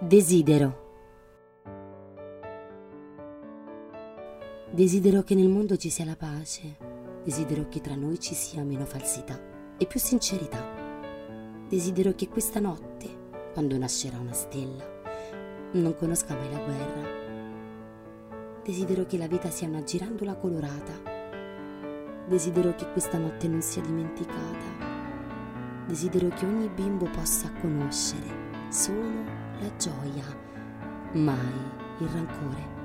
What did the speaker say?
Desidero. Desidero che nel mondo ci sia la pace. Desidero che tra noi ci sia meno falsità e più sincerità. Desidero che questa notte, quando nascerà una stella, non conosca mai la guerra. Desidero che la vita sia una girandola colorata. Desidero che questa notte non sia dimenticata. Desidero che ogni bimbo possa conoscere solo la gioia, mai il rancore.